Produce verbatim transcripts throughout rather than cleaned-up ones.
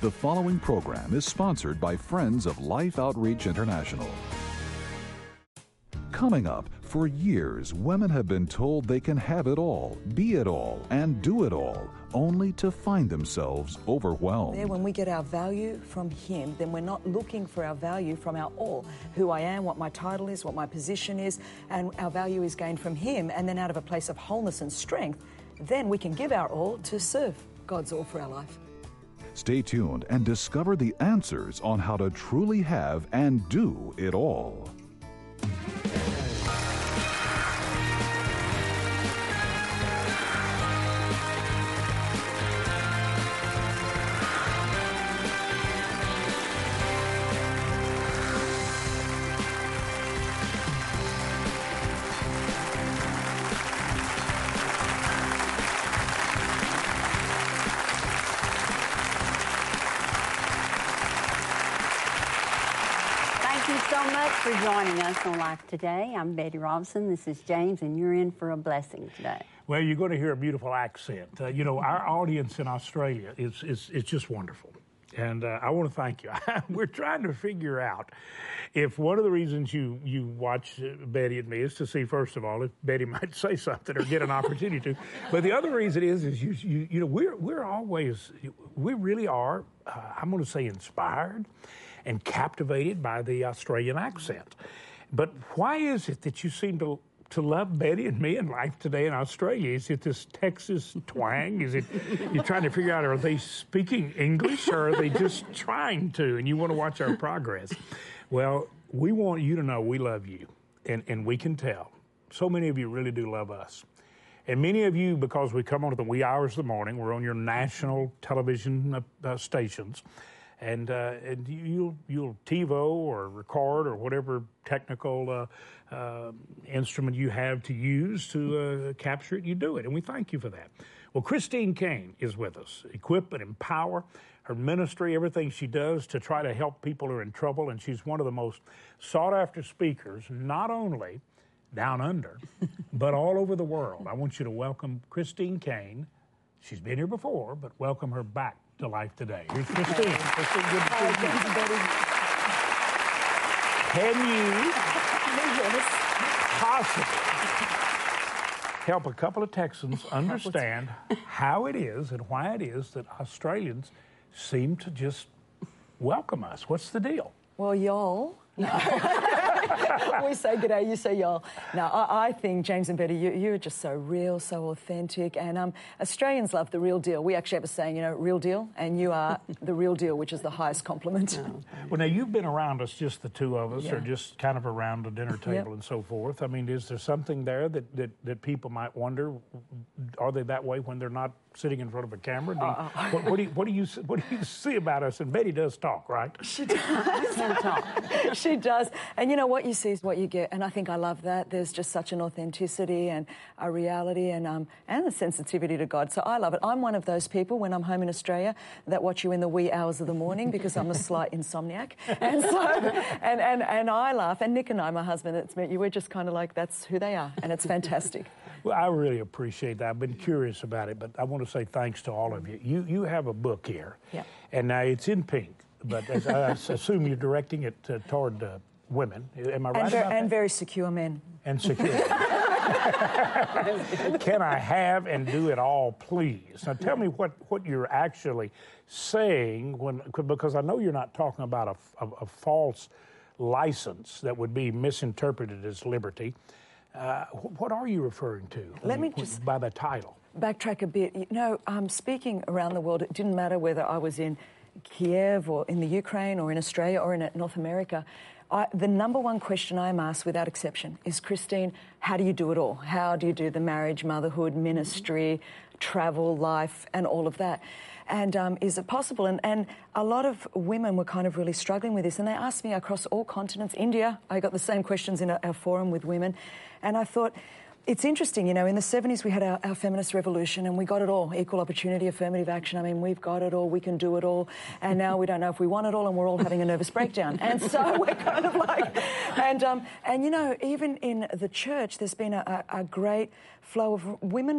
The following program is sponsored by Friends of Life Outreach International. Coming up, for years, women have been told they can have it all, be it all, and do it all, only to find themselves overwhelmed. When we get our value from Him, then we're not looking for our value from our all. Who I am, what my title is, what my position is, and our value is gained from Him. And then out of a place of wholeness and strength, then we can give our all to serve God's all for our life. Stay tuned and discover the answers on how to truly have and do it all. For joining us on Life Today. I'm Betty Robinson. This is James, and you're in for a blessing today. Well, you're going to hear a beautiful accent. Uh, you know, our audience in Australia is is it's just wonderful. And uh, I want to thank you. We're trying to figure out if one of the reasons you, you watch Betty and me is to see, first of all, if Betty might say something or get an opportunity to. But the other reason is, is you, you, you know, we're, we're always, we really are, uh, I'm going to say inspired and captivated by the Australian accent. But why is it that you seem to to love Betty and me in Life Today in Australia? Is it this Texas twang? Is it you're trying to figure out, are they speaking English or are they just trying to, and you want to watch our progress? Well, we want you to know we love you, and, and we can tell. So many of you really do love us. And many of you, because we come on at the wee hours of the morning, we're on your national television uh, uh, stations, And, uh, and you'll, you'll TiVo or record or whatever technical uh, uh, instrument you have to use to uh, capture it, you do it. And we thank you for that. Well, Christine Caine is with us. Equip and empower. Her ministry, everything she does to try to help people who are in trouble. And she's one of the most sought-after speakers, not only down under, but all over the world. I want you to welcome Christine Caine. She's been here before, but welcome her back to Life Today. Here's Christine. Christine, good to see you. Can you possibly help a couple of Texans understand how it is and why it is that Australians seem to just welcome us? What's the deal? Well, y'all. No. We say g'day, you say y'all. No, I, I think, James and Betty, you, you're just so real, so authentic. And um, Australians love the real deal. We actually have a saying, you know, real deal. And you are the real deal, which is the highest compliment. Oh, well, now, you've been around us, just the two of us, yeah. or just kind of around the dinner table yep. and so forth. I mean, is there something there that, that, that people might wonder, are they that way when they're not sitting in front of a camera? Do you, uh, what, what, do you, what, do you, what do you see about us? And Betty does talk, right? She does. talk. She does. And you know, what you see is what you get. And I think I love that. There's just such an authenticity and a reality and um, and a sensitivity to God. So I love it. I'm one of those people when I'm home in Australia that watch you in the wee hours of the morning because I'm a slight insomniac. And so, and, and, and I laugh. And Nick and I, my husband that's met you, we're just kind of like, that's who they are. And it's fantastic. Well, I really appreciate that. I've been curious about it, but I want to say thanks to all of you. You you have a book here, yeah. and now it's in pink, but as I assume you're directing it uh, toward uh, women. Am I right and ver- about that? And very secure men. And secure. Can I have and do it all, please? Now, tell me what, what you're actually saying, when because I know you're not talking about a, a, a false license that would be misinterpreted as liberty. Uh, what are you referring to Let me you, just by the title? Backtrack a bit. You know, um, speaking around the world, it didn't matter whether I was in Kiev or in the Ukraine or in Australia or in North America. I, the number one question I'm asked without exception is, Christine, how do you do it all? How do you do the marriage, motherhood, ministry, travel, life, and all of that? And um, is it possible? And, and a lot of women were kind of really struggling with this. And they asked me across all continents. India, I got the same questions in our, our forum with women. And I thought, it's interesting, you know, in the seventies we had our, our feminist revolution and we got it all. Equal opportunity, affirmative action. I mean, we've got it all. We can do it all. And now we don't know if we want it all and we're all having a nervous breakdown. And so we're kind of like... And, um, and you know, even in the church, there's been a, a great flow of women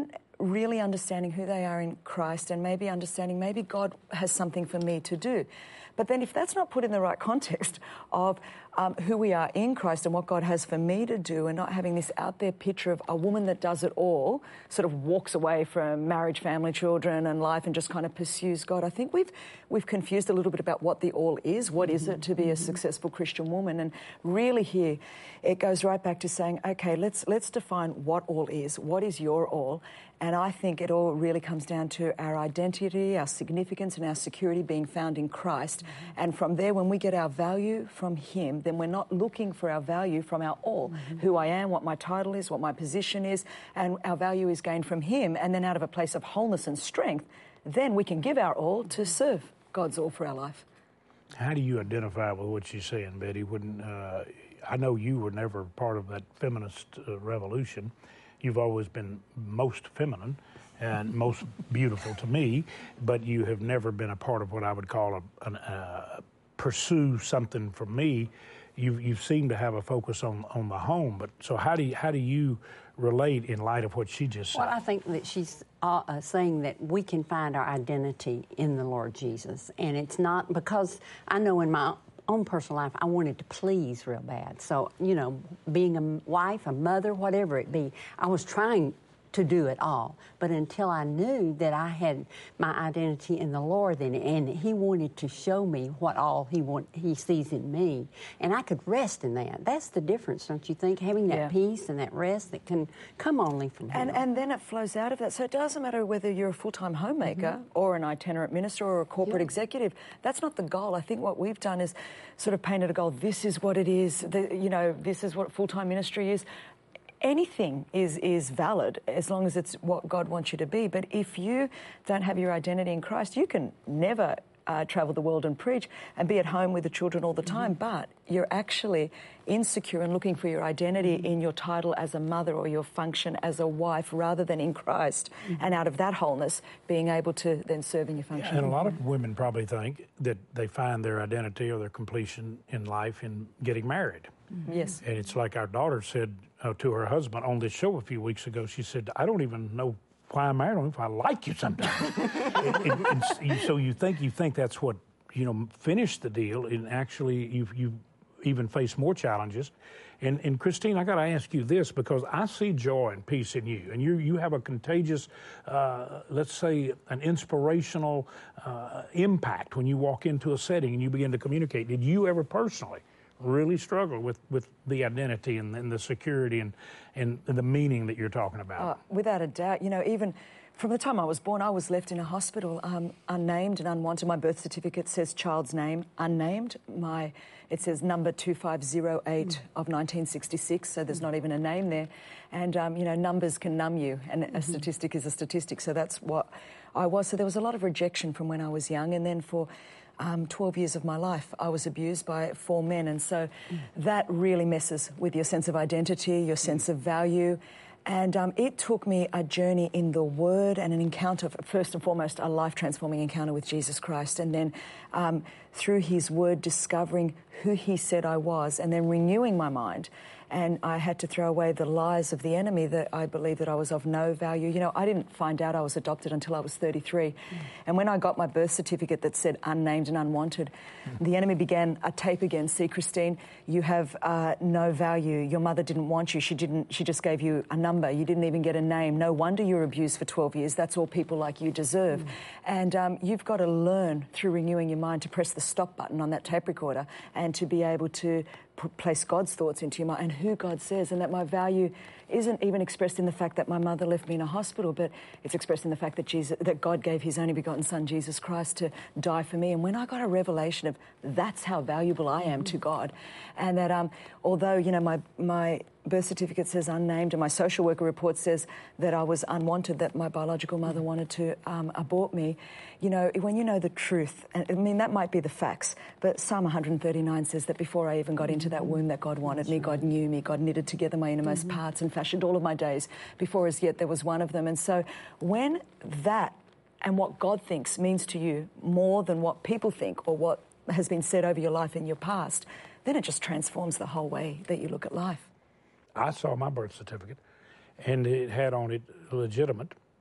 really understanding who they are in Christ and maybe understanding maybe God has something for me to do. But then if that's not put in the right context of um, who we are in Christ and what God has for me to do, and not having this out there picture of a woman that does it all, sort of walks away from marriage, family, children and life and just kind of pursues God, I think we've we've confused a little bit about what the all is. What is it to be a successful Christian woman? And really here, it goes right back to saying, okay, let's let's define what all is. What is your all? And I think it all really comes down to our identity, our significance and our security being found in Christ. Mm-hmm. And from there, when we get our value from Him, then we're not looking for our value from our all. Mm-hmm. Who I am, what my title is, what my position is, and our value is gained from Him. And then out of a place of wholeness and strength, then we can give our all to serve God's all for our life. How do you identify with what she's saying, Betty? When uh, I know you were never part of that feminist uh, revolution. You've always been most feminine and most beautiful to me, but you have never been a part of what I would call a, an, uh, pursue something from me. You you seem to have a focus on, on the home, but so how do you, how do you relate in light of what she just said? Well, I think that she's uh, uh, saying that we can find our identity in the Lord Jesus, and it's not because I know in my own personal life, I wanted to please real bad. So, you know, being a wife, a mother, whatever it be, I was trying to do it all. But until I knew that I had my identity in the Lord, and, and He wanted to show me what all He want, He sees in me, and I could rest in that. That's the difference, don't you think? Having that yeah. peace and that rest that can come only from Him. And, and then it flows out of that. So it doesn't matter whether you're a full-time homemaker mm-hmm. or an itinerant minister or a corporate yeah. executive. That's not the goal. I think what we've done is sort of painted a goal. This is what it is. The, you know, this is what full-time ministry is. Anything is, is valid as long as it's what God wants you to be. But if you don't have your identity in Christ, you can never uh, travel the world and preach and be at home with the children all the time. Mm-hmm. But you're actually insecure and looking for your identity mm-hmm. in your title as a mother or your function as a wife rather than in Christ. Mm-hmm. And out of that wholeness, being able to then serve in your function. And a lot of women probably think that they find their identity or their completion in life in getting married. Mm-hmm. Yes. And it's like our daughter said uh, to her husband on this show a few weeks ago, she said, I don't even know why I'm married. I don't know if I like you sometimes. and, and, and, and so you think you think that's what, you know, finished the deal, and actually you you even face more challenges. And, and Christine, I got to ask you this, because I see joy and peace in you, and you you have a contagious, uh, let's say, an inspirational uh, impact when you walk into a setting and you begin to communicate. Did you ever personally really struggle with, with the identity and, and the security and, and the meaning that you're talking about? Uh, without a doubt. You know, even from the time I was born, I was left in a hospital, um, unnamed and unwanted. My birth certificate says child's name, unnamed. My It says number two five zero eight mm. of nineteen sixty-six, so there's mm. not even a name there. And, um, you know, numbers can numb you, and mm-hmm. a statistic is a statistic, so that's what I was. So there was a lot of rejection from when I was young, and then for Um, twelve years of my life, I was abused by four men. And so mm. that really messes with your sense of identity, your sense of value. And um, it took me a journey in the Word and an encounter, first and foremost, a life-transforming encounter with Jesus Christ. And then um, through His Word, discovering who He said I was, and then renewing my mind. And I had to throw away the lies of the enemy that I believed that I was of no value. You know, I didn't find out I was adopted until I was thirty-three. Mm. And when I got my birth certificate that said unnamed and unwanted, mm. the enemy began a tape again. See, Christine, you have uh, no value. Your mother didn't want you. She didn't. She just gave you a number. You didn't even get a name. No wonder you were abused for twelve years. That's all people like you deserve. Mm. And um, you've got to learn through renewing your mind to press the stop button on that tape recorder and to be able to place God's thoughts into your mind and who God says, and that my value isn't even expressed in the fact that my mother left me in a hospital, but it's expressed in the fact that Jesus, that God gave His only begotten Son, Jesus Christ, to die for me. And when I got a revelation of that's how valuable I am to God, and that um, although, you know, my my birth certificate says unnamed and my social worker report says that I was unwanted, that my biological mother wanted to um, abort me, you know, when you know the truth, and I mean, that might be the facts, but Psalm one thirty-nine says that before I even got into that womb that God wanted me, God knew me, God knitted together my innermost mm-hmm. parts and fashioned all of my days before as yet there was one of them. And so when that and what God thinks means to you more than what people think or what has been said over your life in your past, then it just transforms the whole way that you look at life. I saw my birth certificate, and it had on it legitimate,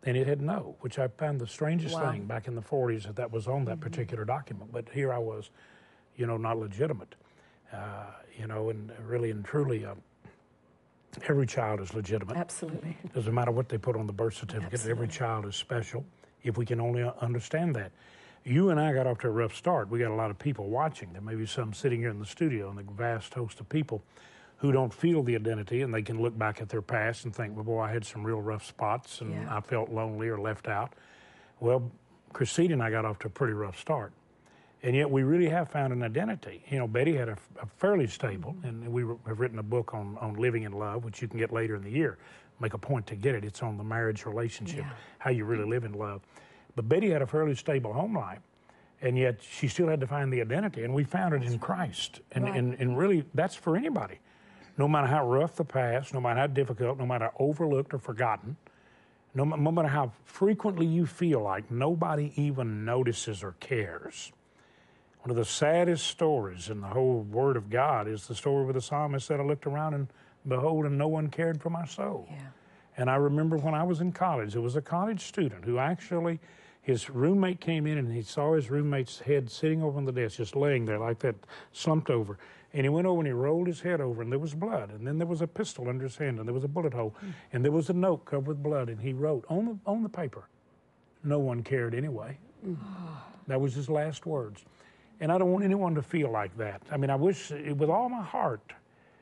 and it had no, which I found the strangest Wow. thing back in the forties that that was on that Mm-hmm. particular document. But here I was, you know, not legitimate, uh, you know, and really and truly, uh, every child is legitimate. Absolutely. Doesn't matter what they put on the birth certificate. Absolutely. Every child is special if we can only uh, understand that. You and I got off to a rough start. We got a lot of people watching. There may be some sitting here in the studio and the vast host of people who don't feel the identity, and they can look back at their past and think, well, boy, I had some real rough spots and Yeah. I felt lonely or left out. Well, Christine and I got off to a pretty rough start. And yet we really have found an identity. You know, Betty had a, a fairly stable, and we have written a book on, on living in love, which you can get later in the year. Make a point to get it. It's on the marriage relationship, Yeah. how you really live in love. But Betty had a fairly stable home life, and yet she still had to find the identity, and we found it in Christ. And, Right. and, and really, that's for anybody. No matter how rough the past, no matter how difficult, no matter how overlooked or forgotten, no, no matter how frequently you feel like nobody even notices or cares. One of the saddest stories in the whole Word of God is the story where the psalmist said, I looked around and behold, and no one cared for my soul. Yeah. And I remember when I was in college, there was a college student who actually, his roommate came in and he saw his roommate's head sitting over on the desk, just laying there like that, slumped over. And he went over and he rolled his head over, and there was blood. And then there was a pistol under his hand, and there was a bullet hole. Mm. And there was a note covered with blood, and he wrote on the, on the paper, no one cared anyway. Mm. That was his last words. And I don't want anyone to feel like that. I mean, I wish, with all my heart,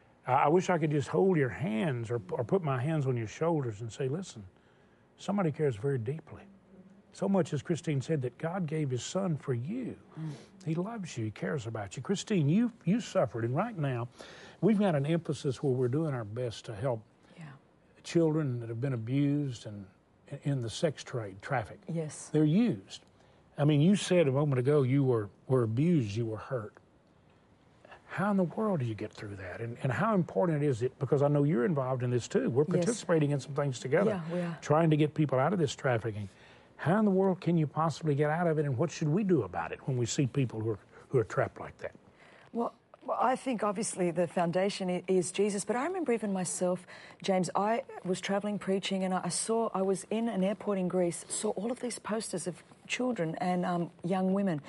I wish I could just hold your hands or, or put my hands on your shoulders and say, listen, somebody cares very deeply. So much, as Christine said, that God gave his son for you. Mm. He loves you. He cares about you. Christine, you you suffered, and right now we've got an emphasis where we're doing our best to help Yeah. children that have been abused and in the sex trade, traffic. Yes. They're used. I mean, you said a moment ago you were, were abused, you were hurt. How in the world do you get through that? And, and how important is it? Because I know you're involved in this too. We're Yes. participating in some things together. Yeah, we are. Trying to get people out of this trafficking. How in the world can you possibly get out of it, and what should we do about it when we see people who are, who are trapped like that? Well, well, I think obviously the foundation i- is Jesus, but I remember even myself, James, I was traveling preaching, and I saw, I was in an airport in Greece, saw all of these posters of children and um, young women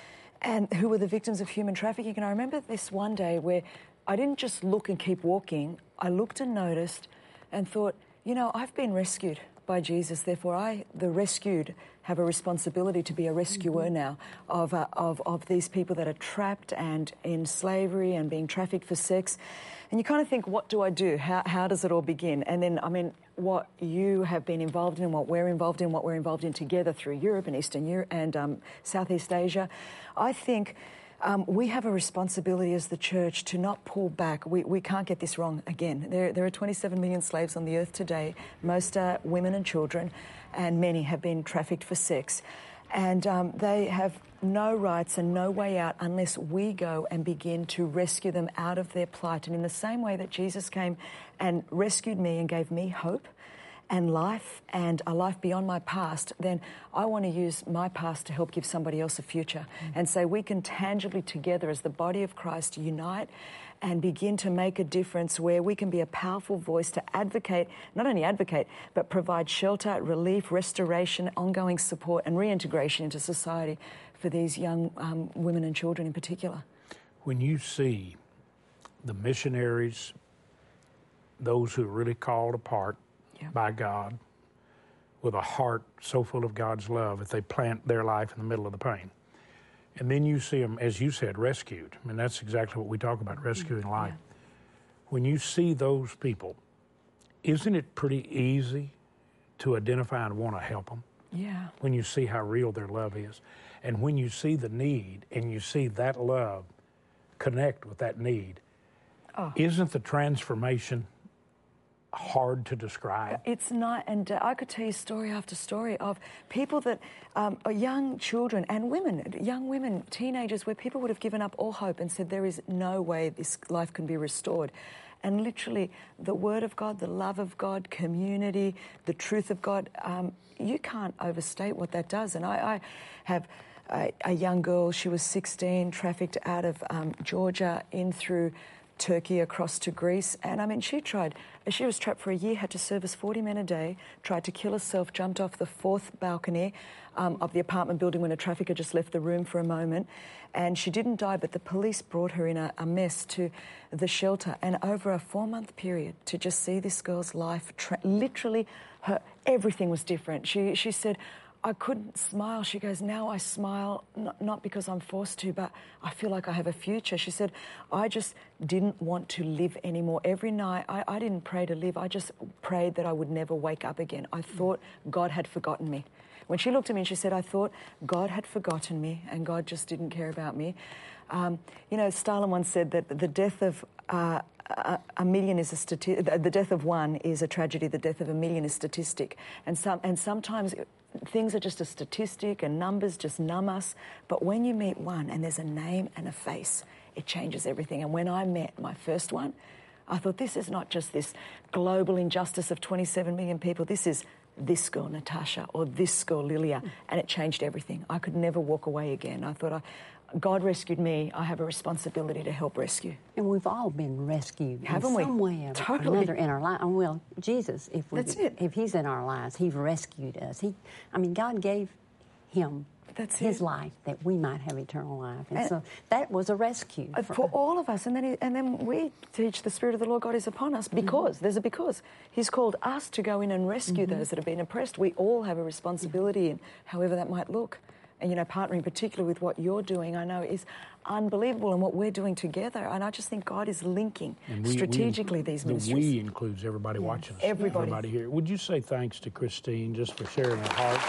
and who were the victims of human trafficking. And I remember this one day where I didn't just look and keep walking. I looked and noticed and thought, you know, I've been rescued by Jesus. Therefore, I, the rescued, have a responsibility to be a rescuer mm-hmm. now of, uh, of, of these people that are trapped and in slavery and being trafficked for sex. And you kind of think, what do I do? How, how does it all begin? And then, I mean, what you have been involved in, what we're involved in, what we're involved in together through Europe and Eastern Europe and um, Southeast Asia, I think um, we have a responsibility as the church to not pull back. We, we can't get this wrong again. There, there are twenty-seven million slaves on the earth today. Most are women and children, and many have been trafficked for sex. And um, they have no rights and no way out unless we go and begin to rescue them out of their plight. And in the same way that Jesus came and rescued me and gave me hope and life and a life beyond my past, then I want to use my past to help give somebody else a future. Mm. And so we can tangibly together as the body of Christ unite and begin to make a difference where we can be a powerful voice to advocate, not only advocate, but provide shelter, relief, restoration, ongoing support and reintegration into society for these young um, women and children in particular. When you see the missionaries, those who are really called apart yeah. by God, with a heart so full of God's love, if they plant their life in the middle of the pain, and then you see them, as you said, rescued. I mean, that's exactly what we talk about, rescuing mm-hmm. life. Yeah. When you see those people, isn't it pretty easy to identify and want to help them? Yeah. When you see how real their love is. And when you see the need and you see that love connect with that need, oh. isn't the transformation hard to describe? It's not, and uh, I could tell you story after story of people that um, are young children and women, young women, teenagers, where people would have given up all hope and said there is no way this life can be restored. And literally the word of God, the love of God, community, the truth of God, um, you can't overstate what that does. And I, I have a, a young girl, she was sixteen, trafficked out of um, Georgia in through Turkey across to Greece. And I mean, she tried, she was trapped for a year, had to service forty men a day, tried to kill herself, jumped off the fourth balcony um, of the apartment building when a trafficker just left the room for a moment. And she didn't die, but the police brought her in a, a mess to the shelter. And over a four-month period, to just see this girl's life, tra- literally, her everything was different. She she said, I couldn't smile. She goes, now I smile, not, not because I'm forced to, but I feel like I have a future. She said, I just didn't want to live anymore. Every night, I, I didn't pray to live. I just prayed that I would never wake up again. I thought God had forgotten me. When she looked at me and she said, I thought God had forgotten me and God just didn't care about me. Um, you know, Stalin once said that the death of uh, a, a million is a stati- the death of one is a tragedy. The death of a million is statistic. And some and sometimes things are just a statistic and numbers just numb us. But when you meet one and there's a name and a face, it changes everything. And when I met my first one, I thought, this is not just this global injustice of twenty-seven million people. This is this girl, Natasha, or this girl, Lilia. And it changed everything. I could never walk away again. I thought, I, God rescued me. I have a responsibility to help rescue. And we've all been rescued Haven't in we? some way or Totally. another in our life. Well, Jesus, if we, That's it. if He's in our lives, He's rescued us. He, I mean, God gave Him That's His it. life that we might have eternal life, and, And- so that was a rescue Uh, for, For all of us, and then he, and then we teach the Spirit of the Lord God is upon us because mm-hmm. there's a because He's called us to go in and rescue mm-hmm. those that have been oppressed. We all have a responsibility, mm-hmm. in however that might look. And you know, partnering particularly with what you're doing, I know is unbelievable, and what we're doing together. And I just think God is linking we, strategically we, these the ministries. we includes everybody yes. watching us, everybody. everybody here. Would you say thanks to Christine just for sharing her heart?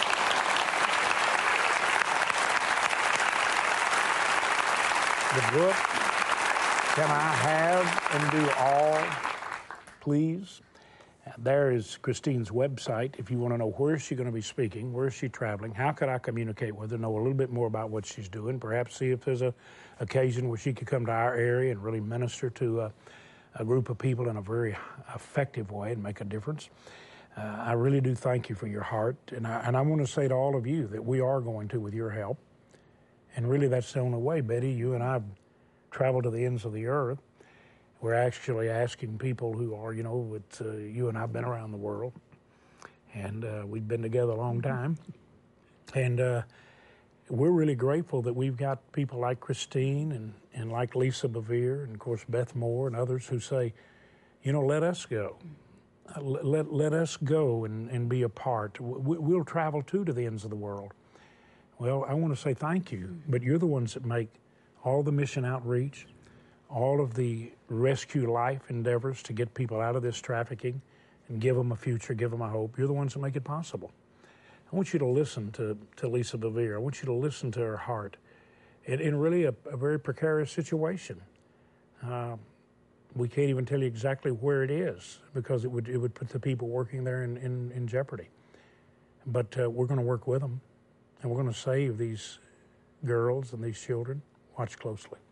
The book, Can I Have and Do All, Please? There is Christine's website. If you want to know where is she going to be speaking, where is she traveling, how could I communicate with her, know a little bit more about what she's doing, perhaps see if there's a occasion where she could come to our area and really minister to a, a group of people in a very effective way and make a difference. Uh, I really do thank you for your heart, and I, and I want to say to all of you that we are going to with your help, and really that's the only way. Betty, you and I have traveled to the ends of the earth. We're actually asking people who are, you know, with, uh, you and I have been around the world, and uh, we've been together a long time. And uh, we're really grateful that we've got people like Christine and, and like Lisa Bevere and, of course, Beth Moore and others who say, you know, let us go. Uh, let, let us go and, and be a part. We, we'll travel, too, to the ends of the world. Well, I want to say thank you, but you're the ones that make all the mission outreach, all of the rescue life endeavors to get people out of this trafficking and give them a future, give them a hope. You're the ones that make it possible. I want you to listen to, to Lisa Bevere. I want you to listen to her heart. In, in really a, a very precarious situation. Uh, we can't even tell you exactly where it is because it would it would put the people working there in, in, in jeopardy. But uh, we're going to work with them, and we're going to save these girls and these children. Watch closely.